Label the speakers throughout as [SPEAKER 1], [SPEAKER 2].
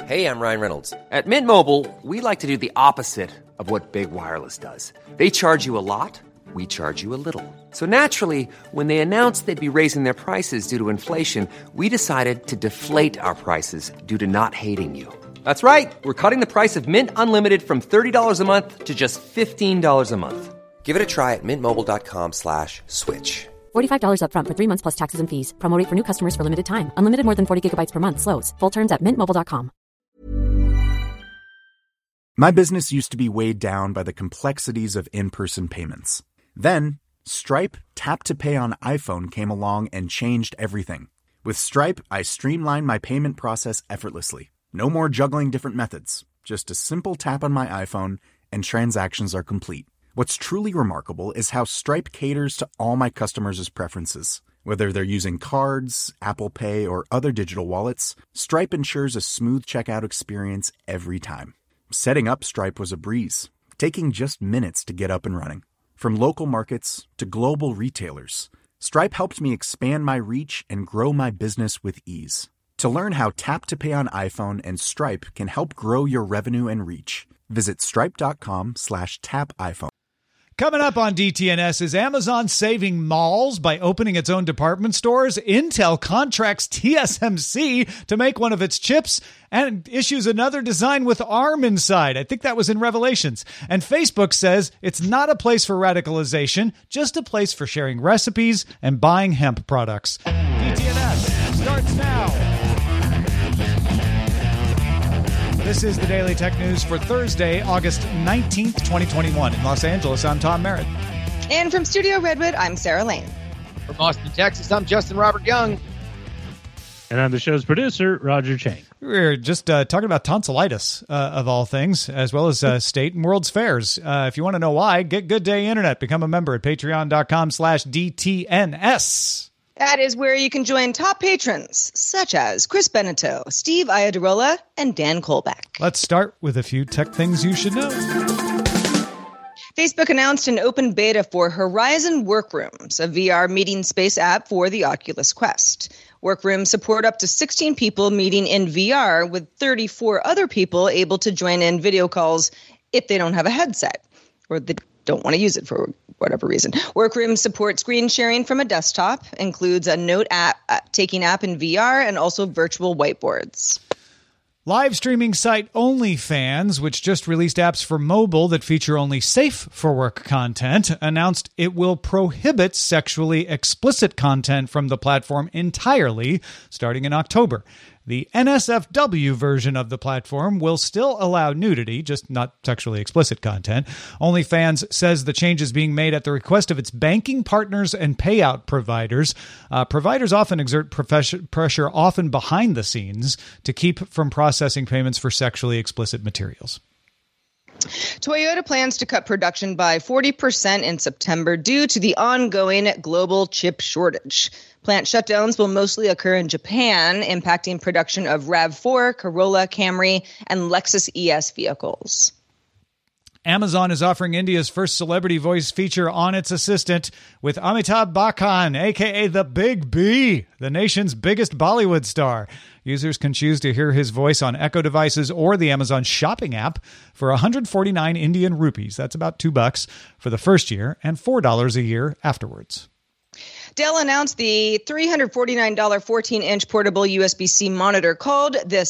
[SPEAKER 1] Hey, I'm Ryan Reynolds. At Mint Mobile, we like to do the opposite of what Big Wireless does. They charge you a lot, we charge you a little. So naturally, when they announced they'd be raising their prices due to inflation, we decided to deflate our prices due to not hating you. That's right. We're cutting the price of Mint Unlimited from $30 a month to just $15 a month. Give it a try at mintmobile.com/switch.
[SPEAKER 2] $45 up front for 3 months plus taxes and fees. Promo rate for new customers for limited time. Unlimited more than 40 gigabytes per month. Slows full terms at mintmobile.com.
[SPEAKER 3] My business used to be weighed down by the complexities of in-person payments. Then, Stripe Tap to Pay on iPhone came along and changed everything. With Stripe, I streamlined my payment process effortlessly. No more juggling different methods. Just a simple tap on my iPhone and transactions are complete. What's truly remarkable is how Stripe caters to all my customers' preferences. Whether they're using cards, Apple Pay, or other digital wallets, Stripe ensures a smooth checkout experience every time. Setting up Stripe was a breeze, taking just minutes to get up and running. From local markets to global retailers, Stripe helped me expand my reach and grow my business with ease. To learn how Tap to Pay on iPhone and Stripe can help grow your revenue and reach, visit stripe.com/tapiphone.
[SPEAKER 4] Coming up on DTNS, is Amazon saving malls by opening its own department stores? Intel contracts TSMC to make one of its chips and issues another design with ARM inside. I think that was in Revelations. And Facebook says it's not a place for radicalization, just a place for sharing recipes and buying hemp products. DTNS starts now. This is the Daily Tech News for Thursday, August 19th, 2021. In Los Angeles, I'm Tom Merritt.
[SPEAKER 5] And from Studio Redwood, I'm Sarah Lane.
[SPEAKER 6] From Austin, Texas, I'm Justin Robert Young.
[SPEAKER 7] And I'm the show's producer, Roger Chang.
[SPEAKER 4] We're just talking about tonsillitis, of all things, as well as state and world's fairs. If you want to know why, get Good Day Internet. Become a member at patreon.com/DTNS.
[SPEAKER 5] That is where you can join top patrons, such as Chris Beneteau, Steve Iadarola, and Dan Kolbeck.
[SPEAKER 4] Let's start with a few tech things you should know.
[SPEAKER 5] Facebook announced an open beta for Horizon Workrooms, a VR meeting space app for the Oculus Quest. Workrooms support up to 16 people meeting in VR, with 34 other people able to join in video calls if they don't have a headset or they don't want to use it for whatever reason. Workrooms support screen sharing from a desktop, includes a note taking app in VR, and also virtual whiteboards.
[SPEAKER 4] Live streaming site OnlyFans, which just released apps for mobile that feature only safe for work content, announced it will prohibit sexually explicit content from the platform entirely starting in October. The NSFW version of the platform will still allow nudity, just not sexually explicit content. OnlyFans says the change is being made at the request of its banking partners and payout providers. Providers often exert pressure, often behind the scenes, to keep from processing payments for sexually explicit materials.
[SPEAKER 5] Toyota plans to cut production by 40% in September due to the ongoing global chip shortage. Plant shutdowns will mostly occur in Japan, impacting production of RAV4, Corolla, Camry, and Lexus ES vehicles.
[SPEAKER 4] Amazon is offering India's first celebrity voice feature on its assistant with Amitabh Bachchan, a.k.a. the Big B, the nation's biggest Bollywood star. Users can choose to hear his voice on Echo devices or the Amazon shopping app for 149 Indian rupees. That's about $2 for the first year and $4 a year afterwards.
[SPEAKER 5] Dell announced the $349 14-inch portable USB-C monitor called the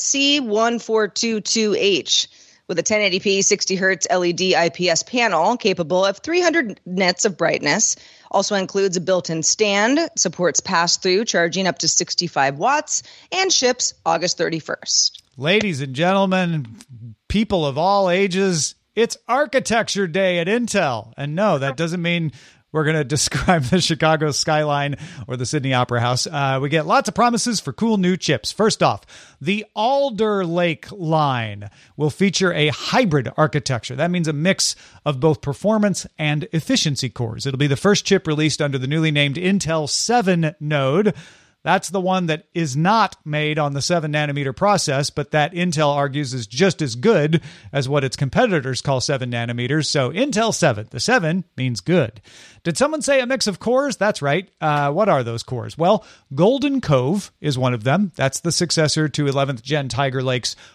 [SPEAKER 5] C1422H. With a 1080p 60Hz LED IPS panel capable of 300 nits of brightness. Also includes a built-in stand, supports pass-through charging up to 65 watts, and ships August 31st.
[SPEAKER 4] Ladies and gentlemen, people of all ages, it's Architecture Day at Intel. And no, that doesn't mean we're going to describe the Chicago skyline or the Sydney Opera House. We get lots of promises for cool new chips. First off, the Alder Lake line will feature a hybrid architecture. That means a mix of both performance and efficiency cores. It'll be the first chip released under the newly named Intel 7 node. That's the one that is not made on the 7-nanometer process, but that Intel argues is just as good as what its competitors call 7 nanometers. So Intel 7. The 7 means good. Did someone say a mix of cores? That's right. What are those cores? Well, Golden Cove is one of them. That's the successor to 11th Gen Tiger Lake's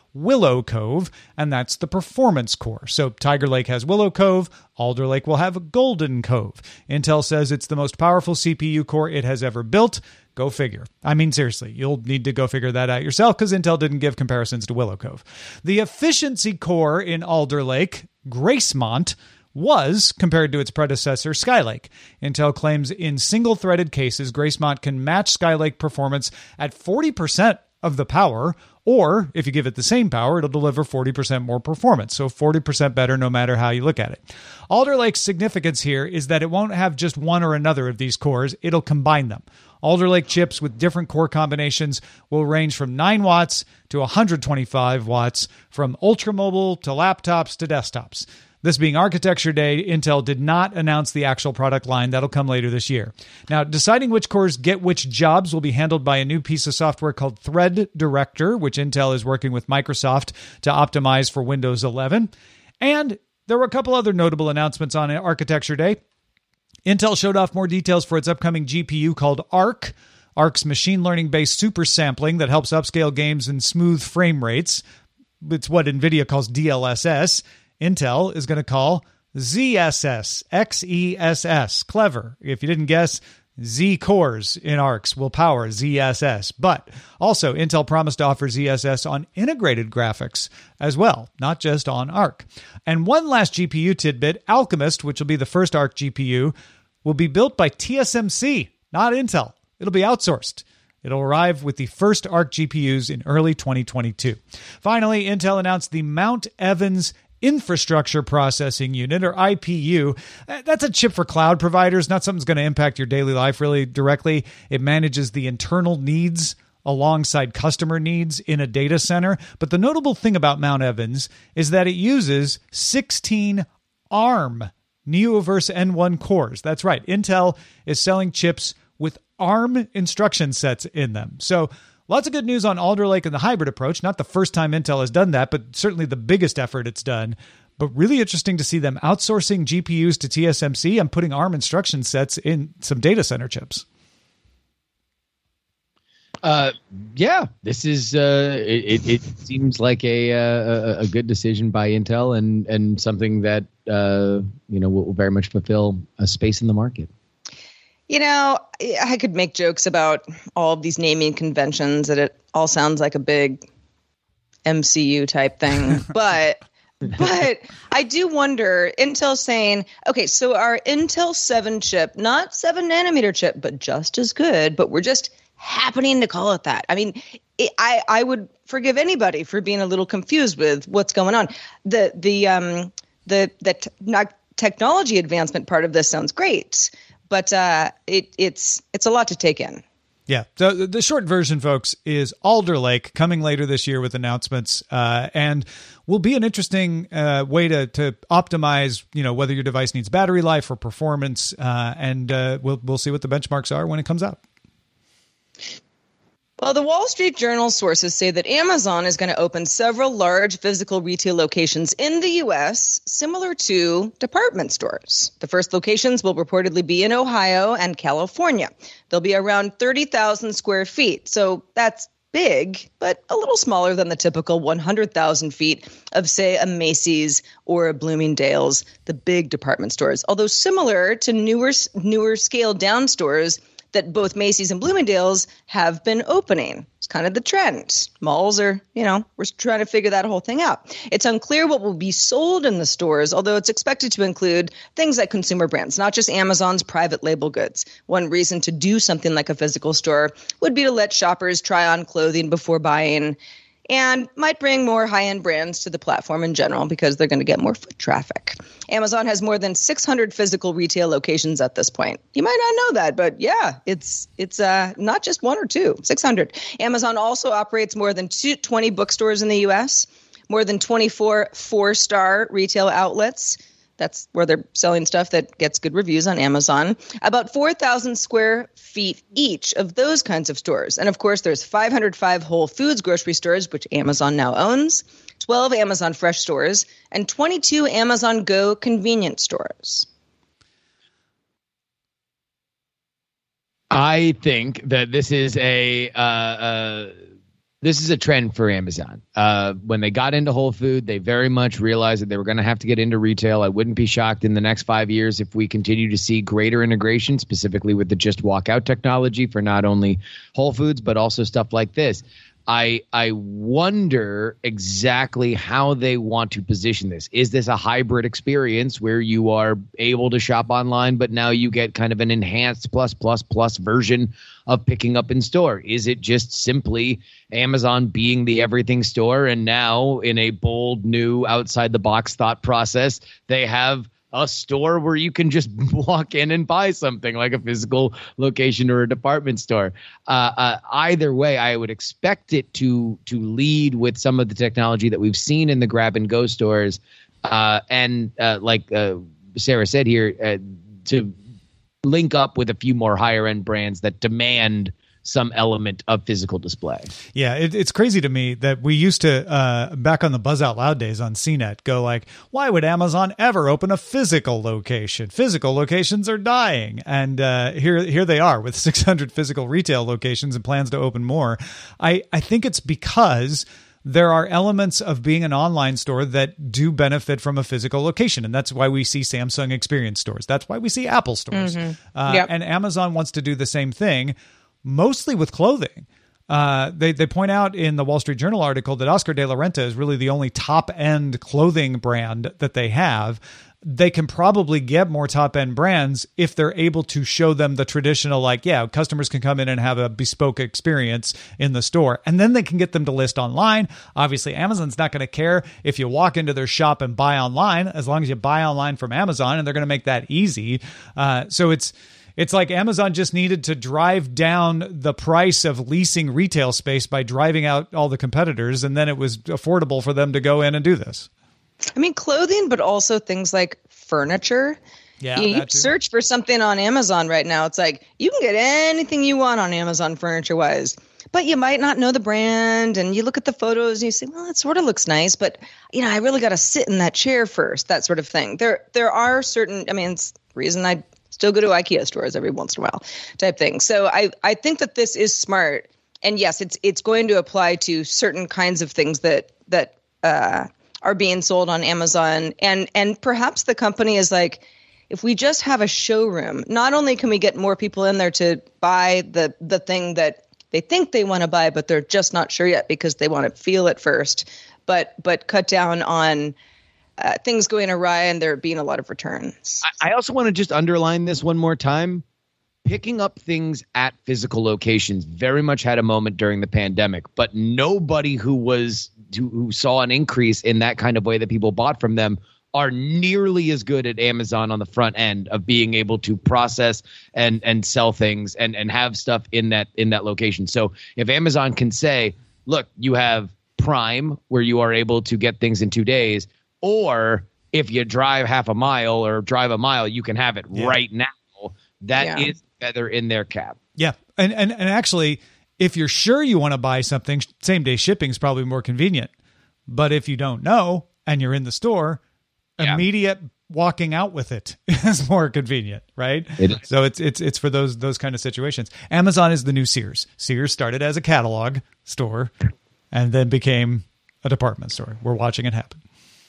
[SPEAKER 4] Willow Cove, and that's the performance core. So Tiger Lake has Willow Cove, Alder Lake will have Golden Cove. Intel says it's the most powerful CPU core it has ever built. Go figure. I mean, seriously, you'll need to go figure that out yourself because Intel didn't give comparisons to Willow Cove. The efficiency core in Alder Lake, Gracemont, was compared to its predecessor, Skylake. Intel claims in single-threaded cases, Gracemont can match Skylake performance at 40% of the power, or if you give it the same power, it'll deliver 40% more performance. So 40% better no matter how you look at it. Alder Lake's significance here is that it won't have just one or another of these cores, it'll combine them. Alder Lake chips with different core combinations will range from 9 watts to 125 watts, from ultramobile to laptops to desktops. This being Architecture Day, Intel did not announce the actual product line. That'll come later this year. Now, deciding which cores get which jobs will be handled by a new piece of software called Thread Director, which Intel is working with Microsoft to optimize for Windows 11. And there were a couple other notable announcements on Architecture Day. Intel showed off more details for its upcoming GPU called Arc. Arc's machine learning-based super sampling that helps upscale games in smooth frame rates. It's what NVIDIA calls DLSS. Intel is going to call ZSS, XESS. Clever. If you didn't guess, Z cores in ARCs will power ZSS. But also, Intel promised to offer ZSS on integrated graphics as well, not just on ARC. And one last GPU tidbit, Alchemist, which will be the first ARC GPU, will be built by TSMC, not Intel. It'll be outsourced. It'll arrive with the first ARC GPUs in early 2022. Finally, Intel announced the Mount Evans Infrastructure Processing Unit, or IPU. That's a chip for cloud providers, not something that's going to impact your daily life really directly. It manages the internal needs alongside customer needs in a data center. But the notable thing about Mount Evans is that it uses 16 ARM Neoverse N1 cores. That's right. Intel is selling chips with ARM instruction sets in them. So lots of good news on Alder Lake and the hybrid approach. Not the first time Intel has done that, but certainly the biggest effort it's done. But really interesting to see them outsourcing GPUs to TSMC and putting ARM instruction sets in some data center chips.
[SPEAKER 6] Yeah, this is it seems like a good decision by Intel and something that will very much fulfill a space in the market.
[SPEAKER 5] You know, I could make jokes about all of these naming conventions that it all sounds like a big MCU type thing, but I do wonder, Intel saying, okay, so our Intel 7 chip, not 7 nanometer chip, but just as good, but we're just happening to call it that. I mean, I would forgive anybody for being a little confused with what's going on. The technology advancement part of this sounds great. But it's a lot to take in.
[SPEAKER 4] Yeah. So the short version, folks, is Alder Lake coming later this year with announcements, and will be an interesting way to optimize, whether your device needs battery life or performance, and we'll see what the benchmarks are when it comes out.
[SPEAKER 5] Well, the Wall Street Journal sources say that Amazon is going to open several large physical retail locations in the U.S., similar to department stores. The first locations will reportedly be in Ohio and California. They'll be around 30,000 square feet, so that's big, but a little smaller than the typical 100,000 feet of, say, a Macy's or a Bloomingdale's, the big department stores, although similar to newer scaled-down stores that both Macy's and Bloomingdale's have been opening. It's kind of the trend. Malls are, we're trying to figure that whole thing out. It's unclear what will be sold in the stores, although it's expected to include things like consumer brands, not just Amazon's private label goods. One reason to do something like a physical store would be to let shoppers try on clothing before buying, and might bring more high-end brands to the platform in general because they're going to get more foot traffic. Amazon has more than 600 physical retail locations at this point. You might not know that, but yeah, it's not just one or two, 600. Amazon also operates more than 20 bookstores in the U.S., more than 24 four-star retail outlets. That's where they're selling stuff that gets good reviews on Amazon. About 4,000 square feet each of those kinds of stores. And of course, there's 505 Whole Foods grocery stores, which Amazon now owns, 12 Amazon Fresh stores, and 22 Amazon Go convenience stores.
[SPEAKER 6] I think that this is a This is a trend for Amazon. When they got into Whole Food, they very much realized that they were going to have to get into retail. I wouldn't be shocked in the next 5 years if we continue to see greater integration, specifically with the Just Walk Out technology for not only Whole Foods, but also stuff like this. I wonder exactly how they want to position this. Is this a hybrid experience where you are able to shop online, but now you get kind of an enhanced plus version of picking up in store? Is it just simply Amazon being the everything store, and now in a bold, new, outside the box thought process, they have a store where you can just walk in and buy something like a physical location or a department store? Either way, I would expect it to lead with some of the technology that we've seen in the grab and go stores. And like Sarah said here, to link up with a few more higher end brands that demand some element of physical display.
[SPEAKER 4] Yeah, it's crazy to me that we used to, back on the Buzz Out Loud days on CNET, go like, why would Amazon ever open a physical location? Physical locations are dying. And here they are with 600 physical retail locations and plans to open more. I think it's because there are elements of being an online store that do benefit from a physical location. And that's why we see Samsung experience stores. That's why we see Apple stores. And Amazon wants to do the same thing, mostly with clothing. They point out in the Wall Street Journal article that Oscar de la Renta is really the only top-end clothing brand that they have. They can probably get more top-end brands if they're able to show them the traditional, like, yeah, customers can come in and have a bespoke experience in the store, and then they can get them to list online. Obviously, Amazon's not going to care if you walk into their shop and buy online, as long as you buy online from Amazon, and they're going to make that easy. So it's like Amazon just needed to drive down the price of leasing retail space by driving out all the competitors, and then it was affordable for them to go in and do this.
[SPEAKER 5] I mean, clothing, but also things like furniture.
[SPEAKER 4] Yeah,
[SPEAKER 5] you search for something on Amazon right now. It's like you can get anything you want on Amazon furniture-wise, but you might not know the brand, and you look at the photos and you say, well, it sort of looks nice, but I really got to sit in that chair first, that sort of thing. There are certain, it's the reason I still go to IKEA stores every once in a while type thing. So I think that this is smart. And yes, it's going to apply to certain kinds of things that are being sold on Amazon. And perhaps the company is like, if we just have a showroom, not only can we get more people in there to buy the thing that they think they want to buy, but they're just not sure yet because they want to feel it first, but cut down on things going awry and there being a lot of returns.
[SPEAKER 6] I also want to just underline this one more time. Picking up things at physical locations very much had a moment during the pandemic, but nobody who saw an increase in that kind of way that people bought from them are nearly as good at Amazon on the front end of being able to process and sell things and have stuff in that location. So if Amazon can say, look, you have Prime where you are able to get things in 2 days, or if you drive half a mile or drive a mile, you can have it right now. That is feather in their cap. Yeah.
[SPEAKER 4] And actually, if you're sure you want to buy something, same day shipping is probably more convenient. But if you don't know and you're in the store, immediate walking out with it is more convenient, right? So it's for those kind of situations. Amazon is the new Sears. Sears started as a catalog store and then became a department store. We're watching it happen.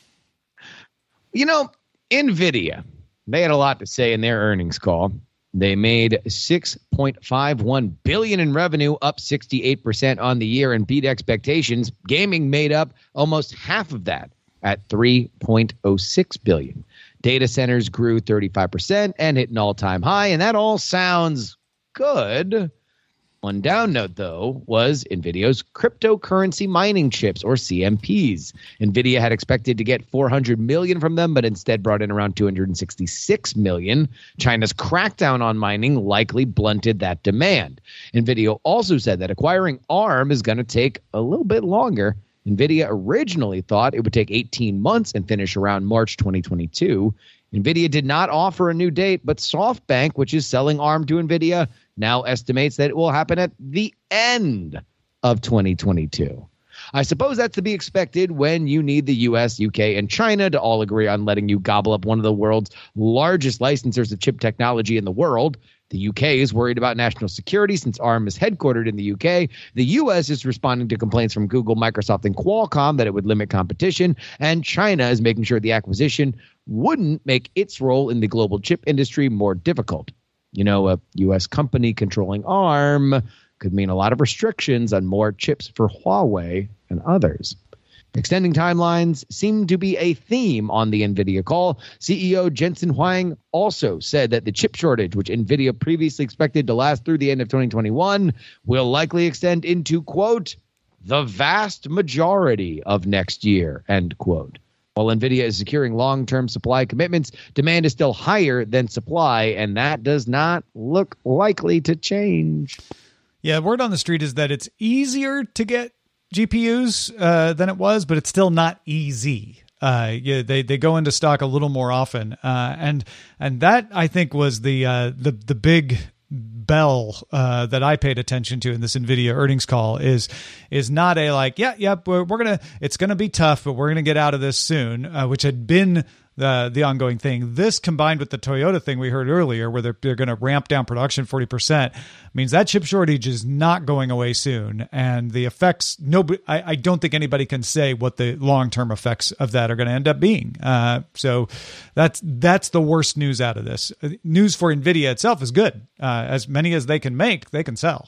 [SPEAKER 6] NVIDIA, they had a lot to say in their earnings call. They made $6.51 billion in revenue, up 68% on the year, and beat expectations. Gaming made up almost half of that at $3.06 billion. Data centers grew 35% and hit an all-time high, and that all sounds good. One down note, though, was NVIDIA's cryptocurrency mining chips, or CMPs. NVIDIA had expected to get $400 million from them, but instead brought in around $266 million. China's crackdown on mining likely blunted that demand. NVIDIA also said that acquiring ARM is going to take a little bit longer. NVIDIA originally thought it would take 18 months and finish around March 2022. NVIDIA did not offer a new date, but SoftBank, which is selling ARM to NVIDIA, now estimates that it will happen at the end of 2022. I suppose that's to be expected when you need the US, UK, and China to all agree on letting you gobble up one of the world's largest licensors of chip technology in the world. The UK is worried about national security since ARM is headquartered in the UK. The US is responding to complaints from Google, Microsoft, and Qualcomm that it would limit competition. And China is making sure the acquisition wouldn't make its role in the global chip industry more difficult. You know, a US company controlling ARM could mean a lot of restrictions on more chips for Huawei and others. Extending timelines seem to be a theme on the NVIDIA call. CEO Jensen Huang also said that the chip shortage, which NVIDIA previously expected to last through the end of 2021, will likely extend into, quote, the vast majority of next year, end quote. While NVIDIA is securing long-term supply commitments, demand is still higher than supply, and that does not look likely to change.
[SPEAKER 4] Yeah, word on the street is that it's easier to get GPUs than it was, but it's still not easy. Yeah, they go into stock a little more often, and that I think was the big bell that I paid attention to in this NVIDIA earnings call is not a like it's gonna be tough, but we're gonna get out of this soon, which had been the ongoing thing. This combined with the Toyota thing we heard earlier, where they're going to ramp down production 40%, means that chip shortage is not going away soon. And the effects, I don't think anybody can say what the long-term effects of that are going to end up being. So that's the worst news out of this. News for NVIDIA itself is good. As many as they can make, they can sell.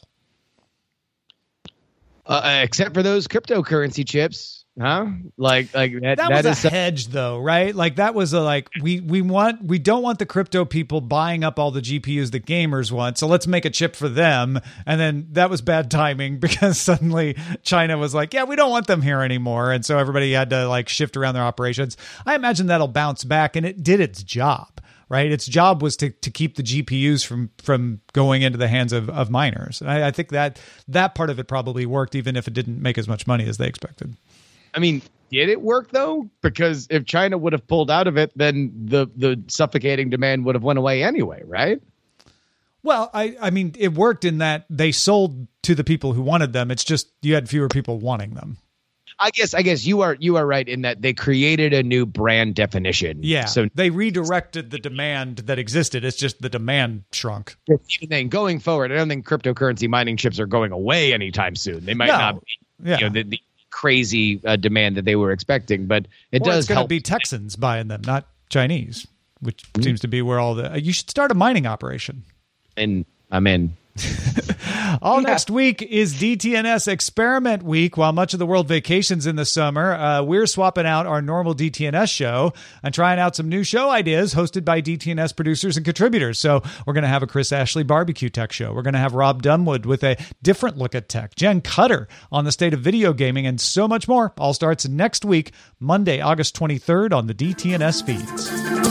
[SPEAKER 6] Except for those cryptocurrency chips. Huh? Like that
[SPEAKER 4] was a hedge though, right? Like that was we don't want the crypto people buying up all the GPUs that gamers want, so let's make a chip for them. And then that was bad timing because suddenly China was like, yeah, we don't want them here anymore, and so everybody had to like shift around their operations. I imagine that'll bounce back, and it did its job. Right, its job was to keep the GPUs from going into the hands of miners. I think that part of it probably worked, even if it didn't make as much money as they expected.
[SPEAKER 6] I mean, did it work though? Because if China would have pulled out of it, then the suffocating demand would have went away anyway, right?
[SPEAKER 4] Well, I mean, it worked in that they sold to the people who wanted them. It's just you had fewer people wanting them.
[SPEAKER 6] I guess you are right in that they created a new brand definition.
[SPEAKER 4] Yeah, so they redirected the demand that existed. It's just the demand shrunk.
[SPEAKER 6] And then going forward, I don't think cryptocurrency mining chips are going away anytime soon. They might not be.
[SPEAKER 4] Yeah.
[SPEAKER 6] You know, the crazy demand that they were expecting, but it does
[SPEAKER 4] help. It's going to be Texans buying them, not Chinese, which seems to be where all the. You should start a mining operation.
[SPEAKER 6] And I'm in.
[SPEAKER 4] Next week is DTNS Experiment Week. While much of the world vacations in the summer, we're swapping out our normal DTNS show and trying out some new show ideas hosted by DTNS producers and contributors. So we're going to have a Chris Ashley barbecue tech show. We're going to have Rob Dunwood with a different look at tech, Jen Cutter on the state of video gaming, and so much more. All starts next week, Monday, August 23rd on the DTNS feeds.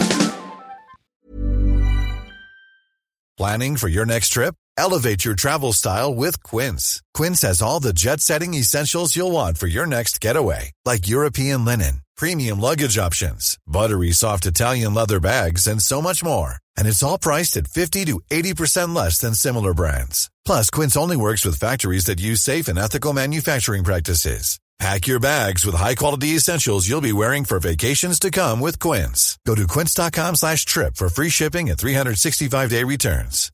[SPEAKER 8] Planning for your next trip? Elevate your travel style with Quince. Quince has all the jet-setting essentials you'll want for your next getaway, like European linen, premium luggage options, buttery soft Italian leather bags, and so much more. And it's all priced at 50 to 80% less than similar brands. Plus, Quince only works with factories that use safe and ethical manufacturing practices. Pack your bags with high-quality essentials you'll be wearing for vacations to come with Quince. Go to quince.com/trip for free shipping and 365-day returns.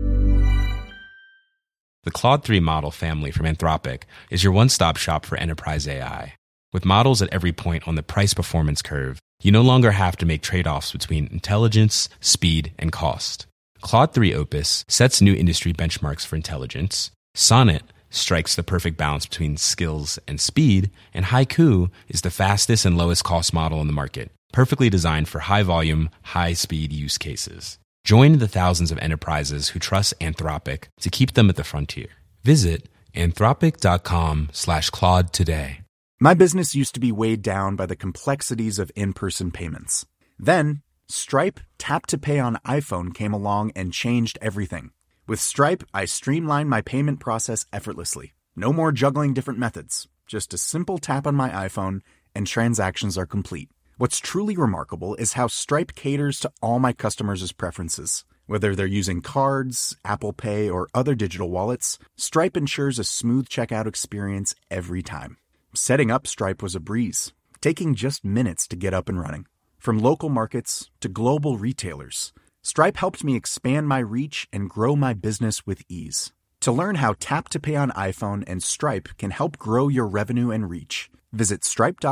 [SPEAKER 9] The Claude 3 model family from Anthropic is your one-stop shop for enterprise AI. With models at every point on the price-performance curve, you no longer have to make trade-offs between intelligence, speed, and cost. Claude 3 Opus sets new industry benchmarks for intelligence. Sonnet strikes the perfect balance between skills and speed, and Haiku is the fastest and lowest cost model in the market, perfectly designed for high-volume, high-speed use cases. Join the thousands of enterprises who trust Anthropic to keep them at the frontier. Visit anthropic.com/Claude today.
[SPEAKER 3] My business used to be weighed down by the complexities of in-person payments. Then, Stripe Tap to Pay on iPhone came along and changed everything. With Stripe, I streamlined my payment process effortlessly. No more juggling different methods. Just a simple tap on my iPhone and transactions are complete. What's truly remarkable is how Stripe caters to all my customers' preferences. Whether they're using cards, Apple Pay, or other digital wallets, Stripe ensures a smooth checkout experience every time. Setting up Stripe was a breeze, taking just minutes to get up and running. From local markets to global retailers, Stripe helped me expand my reach and grow my business with ease. To learn how Tap to Pay on iPhone and Stripe can help grow your revenue and reach, visit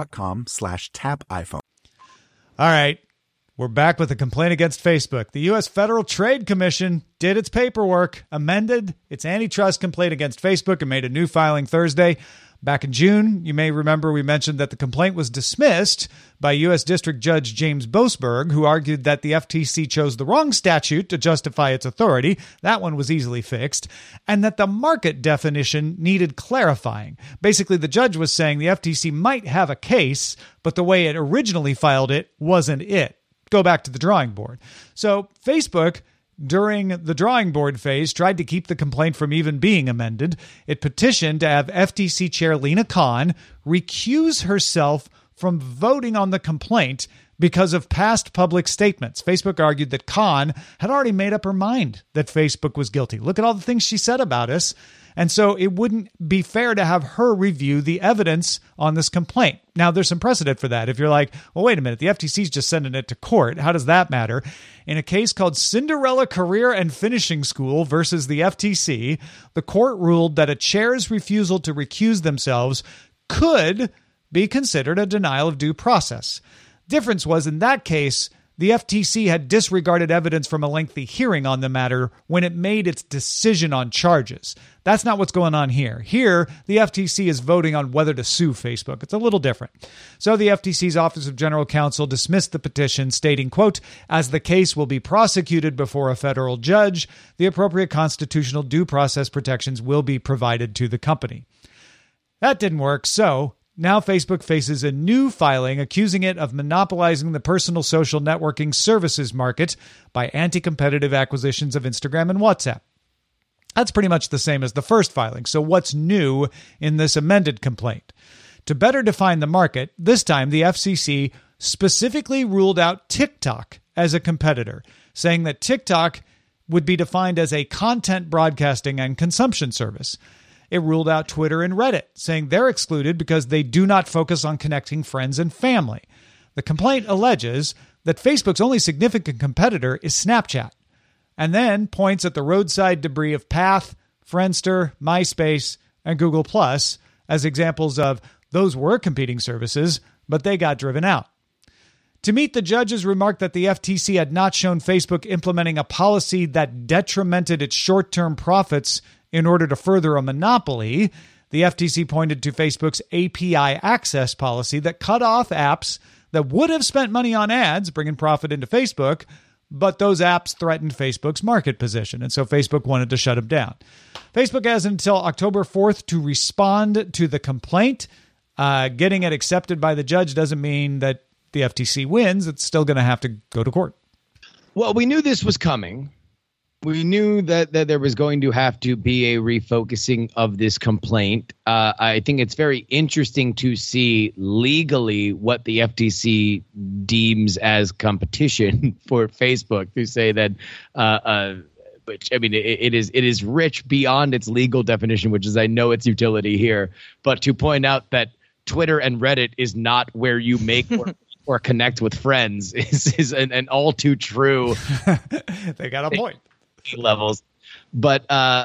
[SPEAKER 3] stripe.com/tapiphone.
[SPEAKER 4] All right. We're back with a complaint against Facebook. The U.S. Federal Trade Commission did its paperwork, amended its antitrust complaint against Facebook, and made a new filing Thursday. Back in June, you may remember we mentioned that the complaint was dismissed by U.S. District Judge James Boasberg, who argued that the FTC chose the wrong statute to justify its authority. That one was easily fixed. And that the market definition needed clarifying. Basically, the judge was saying the FTC might have a case, but the way it originally filed it wasn't it. Go back to the drawing board. So Facebook, during the drawing board phase, tried to keep the complaint from even being amended. It petitioned to have FTC Chair Lina Khan recuse herself from voting on the complaint because of past public statements. Facebook argued that Khan had already made up her mind that Facebook was guilty. Look at all the things she said about us. And so it wouldn't be fair to have her review the evidence on this complaint. Now, there's some precedent for that. If you're like, well, wait a minute, the FTC's just sending it to court. How does that matter? In a case called Cinderella Career and Finishing School versus the FTC, the court ruled that a chair's refusal to recuse themselves could be considered a denial of due process. Difference was, in that case, the FTC had disregarded evidence from a lengthy hearing on the matter when it made its decision on charges. That's not what's going on here. Here, the FTC is voting on whether to sue Facebook. It's a little different. So the FTC's Office of General Counsel dismissed the petition, stating, quote, as the case will be prosecuted before a federal judge, the appropriate constitutional due process protections will be provided to the company. That didn't work, so now Facebook faces a new filing accusing it of monopolizing the personal social networking services market by anti-competitive acquisitions of Instagram and WhatsApp. That's pretty much the same as the first filing. So what's new in this amended complaint? To better define the market, this time the FCC specifically ruled out TikTok as a competitor, saying that TikTok would be defined as a content broadcasting and consumption service. It ruled out Twitter and Reddit, saying they're excluded because they do not focus on connecting friends and family. The complaint alleges that Facebook's only significant competitor is Snapchat, and then points at the roadside debris of Path, Friendster, MySpace, and Google Plus as examples of those were competing services, but they got driven out. To meet the judge's remark that the FTC had not shown Facebook implementing a policy that detrimented its short-term profits in order to further a monopoly, the FTC pointed to Facebook's API access policy that cut off apps that would have spent money on ads, bringing profit into Facebook, but those apps threatened Facebook's market position, and so Facebook wanted to shut them down. Facebook has until October 4th to respond to the complaint. Getting it accepted by the judge doesn't mean that the FTC wins. It's still going to have to go to court.
[SPEAKER 6] Well, we knew this was coming. We knew that there was going to have to be a refocusing of this complaint. I think it's very interesting to see legally what the FTC deems as competition for Facebook, to say that, which I mean, it is rich beyond its legal definition, which is I know its utility here, but to point out that Twitter and Reddit is not where you make or connect with friends is an all too true.
[SPEAKER 4] They got a point.
[SPEAKER 6] Levels. But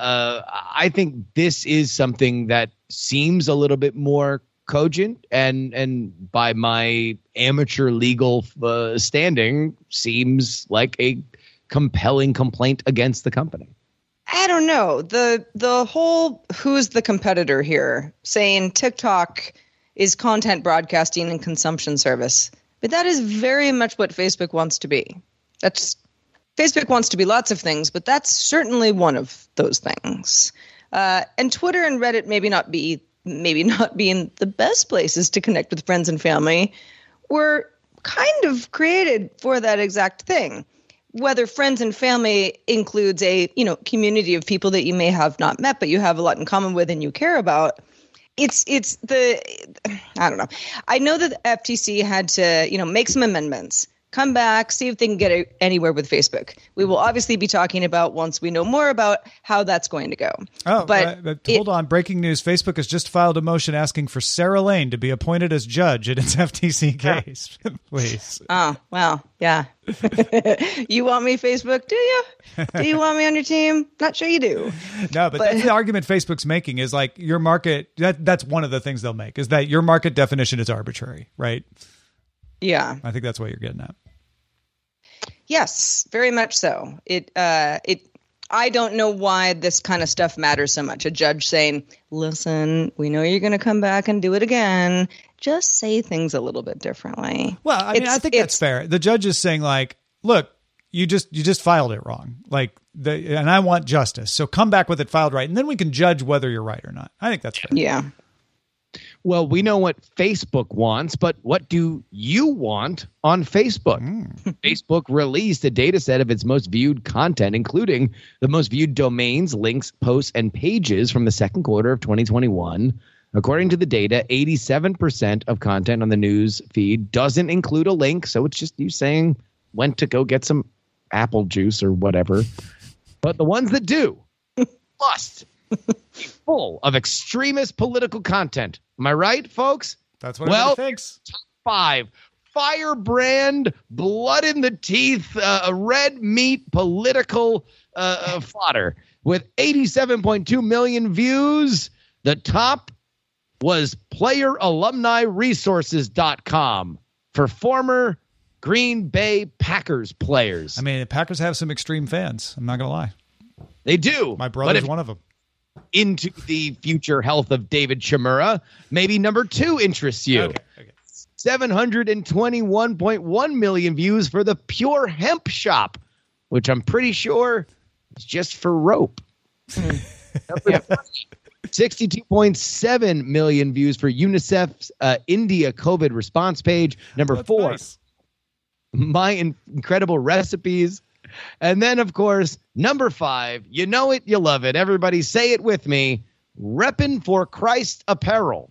[SPEAKER 6] I think this is something that seems a little bit more cogent and by my amateur legal standing seems like a compelling complaint against the company.
[SPEAKER 5] I don't know. The whole who's the competitor here, saying TikTok is content broadcasting and consumption service. But that is very much what Facebook wants to be. Facebook wants to be lots of things, but that's certainly one of those things. And Twitter and Reddit maybe not being the best places to connect with friends and family were kind of created for that exact thing. Whether friends and family includes a community of people that you may have not met, but you have a lot in common with and you care about. I don't know. I know that the FTC had to make some amendments come back, see if they can get anywhere with Facebook. We will obviously be talking about once we know more about how that's going to go.
[SPEAKER 4] Oh, but hold on. Breaking news. Facebook has just filed a motion asking for Sarah Lane to be appointed as judge in its FTC case. Please.
[SPEAKER 5] Oh, well, yeah. You want me, Facebook? Do you? Do you want me on your team? Not sure you do.
[SPEAKER 4] No, but that's the argument Facebook's making is like your market. That's one of the things they'll make is that your market definition is arbitrary, right?
[SPEAKER 5] Yeah.
[SPEAKER 4] I think that's what you're getting at.
[SPEAKER 5] Yes, very much so. I don't know why this kind of stuff matters so much. A judge saying, listen, we know you're going to come back and do it again. Just say things a little bit differently.
[SPEAKER 4] Well, I mean, I think that's fair. The judge is saying like, look, you just filed it wrong. Like and I want justice. So come back with it filed right. And then we can judge whether you're right or not. I think that's fair.
[SPEAKER 5] Yeah.
[SPEAKER 6] Well, we know what Facebook wants, but what do you want on Facebook? Facebook released a data set of its most viewed content, including the most viewed domains, links, posts, and pages from the second quarter of 2021. According to the data, 87% of content on the news feed doesn't include a link. So it's just you saying when to go get some apple juice or whatever. But the ones that do must be full of extremist political content. Am I right, folks?
[SPEAKER 4] That's what everybody thinks.
[SPEAKER 6] Top 5. Firebrand, blood in the teeth, red meat political fodder. With 87.2 million views, the top was playeralumniresources.com for former Green Bay Packers players.
[SPEAKER 4] I mean, the Packers have some extreme fans. I'm not going to lie.
[SPEAKER 6] They do.
[SPEAKER 4] My brother's one of them.
[SPEAKER 6] Into the future health of David Chimura, maybe number 2 interests you.
[SPEAKER 4] Okay.
[SPEAKER 6] 721.1 million views for the Pure Hemp Shop, which I'm pretty sure is just for rope. 62.7 million views for UNICEF's India COVID response page. Number 4, nice. My Incredible Recipes. And then, of course, number 5, you know it, you love it. Everybody say it with me. Reppin' for Christ Apparel.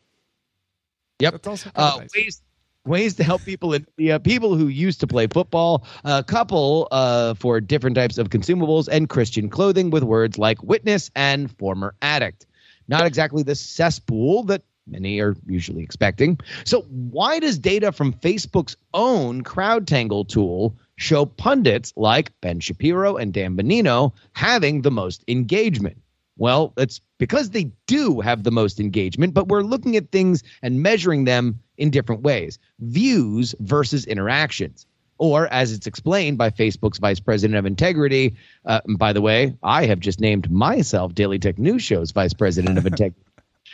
[SPEAKER 6] Yep.
[SPEAKER 4] That's also nice.
[SPEAKER 6] Ways to help people in people who used to play football, a couple for different types of consumables and Christian clothing with words like witness and former addict. Not exactly the cesspool that many are usually expecting. So why does data from Facebook's own CrowdTangle tool show pundits like Ben Shapiro and Dan Bonino having the most engagement? Well, it's because they do have the most engagement, but we're looking at things and measuring them in different ways. Views versus interactions. Or, as it's explained by Facebook's Vice President of Integrity, by the way, I have just named myself Daily Tech News Show's Vice President of Integrity.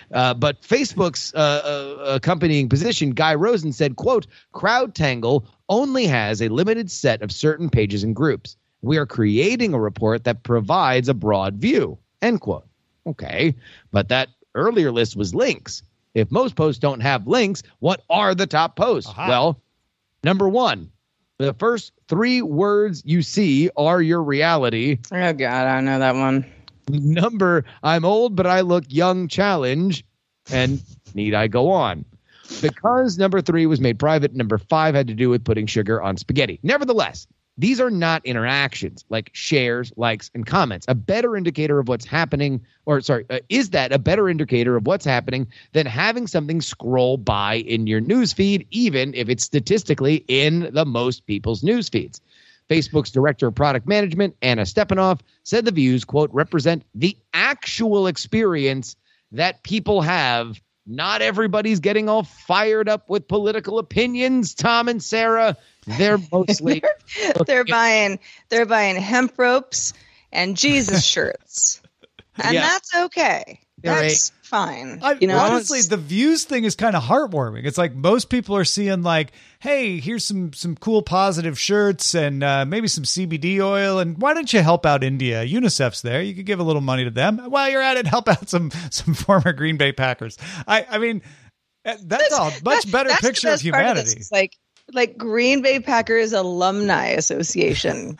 [SPEAKER 6] But Facebook's accompanying position, Guy Rosen, said, quote, CrowdTangle only has a limited set of certain pages and groups. We are creating a report that provides a broad view, end quote. Okay, but that earlier list was links. If most posts don't have links, what are the top posts?
[SPEAKER 4] Aha.
[SPEAKER 6] Well, number 1, the first 3 words you see are your reality.
[SPEAKER 5] Oh, God, I know that one.
[SPEAKER 6] Number, I'm old, but I look young challenge. And need I go on? Because number 3 was made private, number 5 had to do with putting sugar on spaghetti. Nevertheless, these are not interactions like shares, likes, and comments. A better indicator of what's happening, is that a better indicator of what's happening than having something scroll by in your newsfeed, even if it's statistically in the most people's news feeds? Facebook's director of product management, Anna Stepanoff, said the views, quote, represent the actual experience that people have. Not everybody's getting all fired up with political opinions, Tom and Sarah. They're mostly
[SPEAKER 5] they're buying hemp ropes and Jesus shirts. And that's okay. That's fine.
[SPEAKER 4] Honestly, the views thing is kind of heartwarming. It's like most people are seeing like, hey, here's some cool positive shirts and maybe some CBD oil. And why don't you help out India? UNICEF's there. You could give a little money to them. While you're at it, help out some former Green Bay Packers. I mean, that's a much better picture of humanity.
[SPEAKER 5] It's like Green Bay Packers Alumni Association.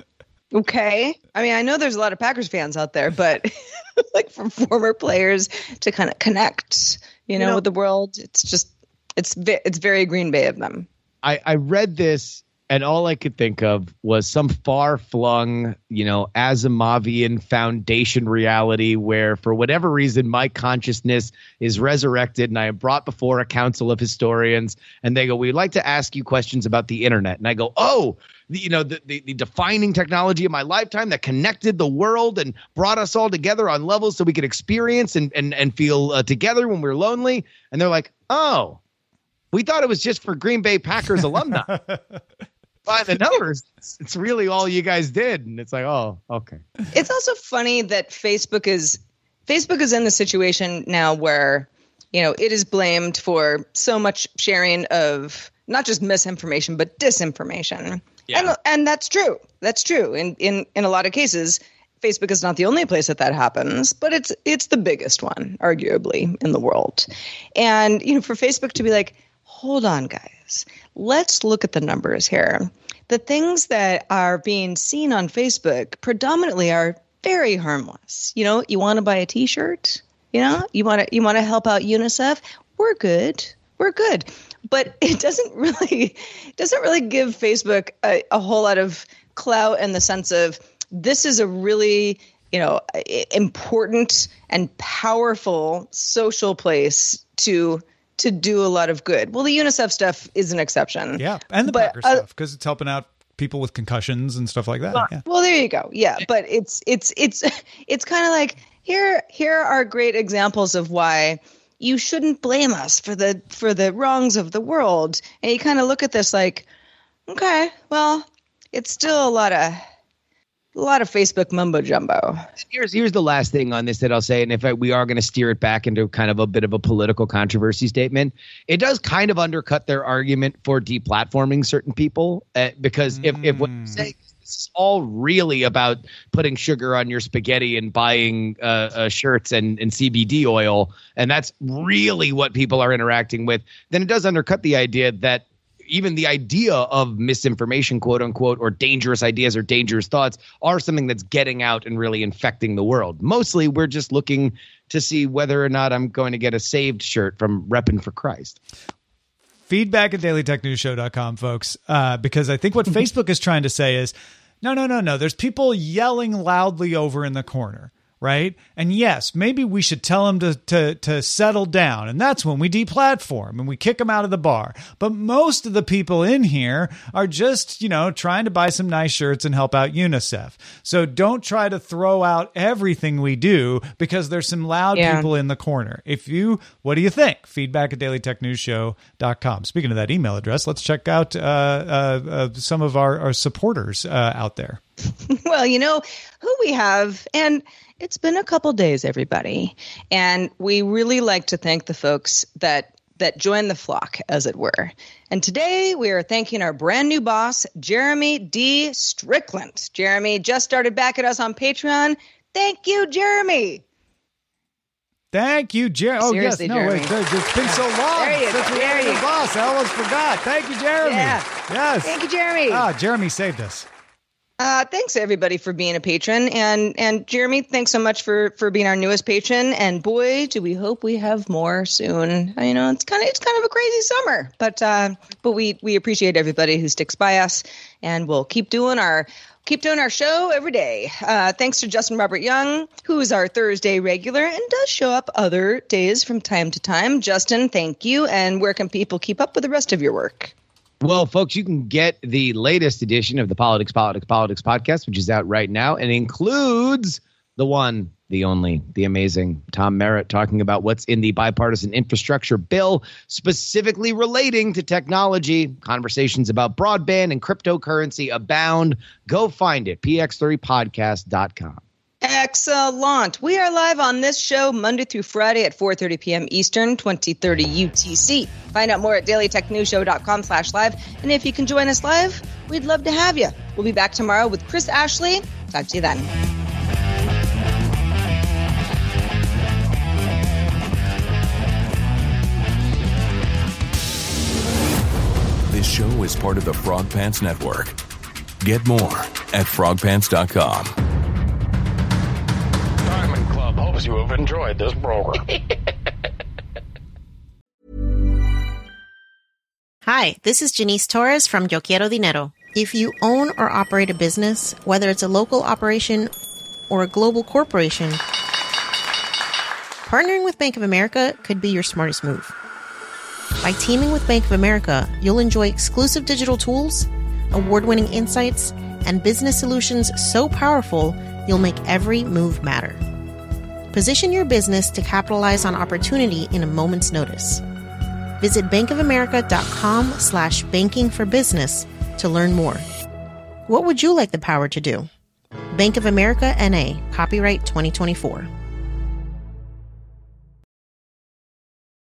[SPEAKER 5] Okay. I mean, I know there's a lot of Packers fans out there, but like from former players to kind of connect, you know, with the world, it's very Green Bay of them.
[SPEAKER 6] I read this And all I could think of was some far-flung, Asimovian foundation reality where, for whatever reason, my consciousness is resurrected and I am brought before a council of historians. And they go, we'd like to ask you questions about the internet. And I go, the defining technology of my lifetime that connected the world and brought us all together on levels so we could experience and feel together when we're lonely. And they're like, oh, we thought it was just for Green Bay Packers alumni. By the numbers, it's really all you guys did. And it's like, oh, okay.
[SPEAKER 5] It's also funny that Facebook is in the situation now where, it is blamed for so much sharing of not just misinformation, but disinformation. Yeah. And that's true. That's true. In a lot of cases, Facebook is not the only place that happens, but it's the biggest one, arguably, in the world. And, for Facebook to be like, hold on, guys, let's look at the numbers here. The things that are being seen on Facebook predominantly are very harmless. You want to buy a T-shirt? You want to help out UNICEF? We're good. But it doesn't really give Facebook a whole lot of clout in the sense of this is a really important and powerful social place to do a lot of good. Well, the UNICEF stuff is an exception.
[SPEAKER 4] Yeah, and the Packer stuff, because it's helping out people with concussions and stuff like that. Yeah.
[SPEAKER 5] Well, there you go. Yeah, but it's kind of like here are great examples of why you shouldn't blame us for the wrongs of the world. And you kind of look at this like, okay, well, it's still a lot of Facebook mumbo jumbo.
[SPEAKER 6] Here's the last thing on this that I'll say, and if we are going to steer it back into kind of a bit of a political controversy statement, it does kind of undercut their argument for deplatforming certain people because if what you say this is all really about putting sugar on your spaghetti and buying shirts and CBD oil, and that's really what people are interacting with, then it does undercut the idea that even the idea of misinformation, quote unquote, or dangerous ideas or dangerous thoughts are something that's getting out and really infecting the world. Mostly we're just looking to see whether or not I'm going to get a saved shirt from Reppin' for Christ.
[SPEAKER 4] Feedback at dailytechnewsshow.com, folks, because I think what Facebook is trying to say is, no. There's people yelling loudly over in the corner. Right. And yes, maybe we should tell them to settle down. And that's when we deplatform and we kick them out of the bar. But most of the people in here are just, trying to buy some nice shirts and help out UNICEF. So don't try to throw out everything we do because there's some loud people in the corner. What do you think? Feedback at dailytechnewsshow.com. Speaking of that email address, let's check out some of our supporters out there.
[SPEAKER 5] Well, who we have, and it's been a couple days, everybody, and we really like to thank the folks that join the flock, as it were. And today we are thanking our brand new boss, Jeremy D. Strickland. Jeremy just started back at us on Patreon. Thank you, Jeremy.
[SPEAKER 4] Thank you, Jeremy. Oh,
[SPEAKER 5] seriously,
[SPEAKER 4] yes.
[SPEAKER 5] Jeremy.
[SPEAKER 4] Wait, it's been so long since we had a boss. I almost forgot. Thank you, Jeremy.
[SPEAKER 5] Yeah.
[SPEAKER 4] Yes.
[SPEAKER 5] Thank you, Jeremy.
[SPEAKER 4] Jeremy saved us.
[SPEAKER 5] Thanks everybody for being a patron, and Jeremy, thanks so much for being our newest patron. And boy, do we hope we have more soon. It's kind of a crazy summer, but we appreciate everybody who sticks by us, and we'll keep doing our show every day. Thanks to Justin Robert Young, who is our Thursday regular and does show up other days from time to time. Justin, thank you. And where can people keep up with the rest of your work?
[SPEAKER 6] Well, folks, you can get the latest edition of the Politics podcast, which is out right now, and includes the one, the only, the amazing Tom Merritt talking about what's in the bipartisan infrastructure bill, specifically relating to technology. Conversations about broadband and cryptocurrency abound. Go find it, px3podcast.com.
[SPEAKER 5] Excellent. We are live on this show Monday through Friday at 4:30 p.m. Eastern, 2030 UTC. Find out more at dailytechnewsshow.com/live. And if you can join us live, we'd love to have you. We'll be back tomorrow with Chris Ashley. Talk to you then.
[SPEAKER 10] This show is part of the Frog Pants Network. Get more at frogpants.com.
[SPEAKER 11] Hopes you have enjoyed this program.
[SPEAKER 12] Hi, this is Janice Torres from Yo Quiero Dinero. If you own or operate a business, whether it's a local operation or a global corporation, partnering with Bank of America could be your smartest move. By teaming with Bank of America, you'll enjoy exclusive digital tools, award-winning insights, and business solutions so powerful you'll make every move matter. Position your business to capitalize on opportunity in a moment's notice. Visit bankofamerica.com/bankingforbusiness to learn more. What would you like the power to do? Bank of America, N.A., copyright 2024.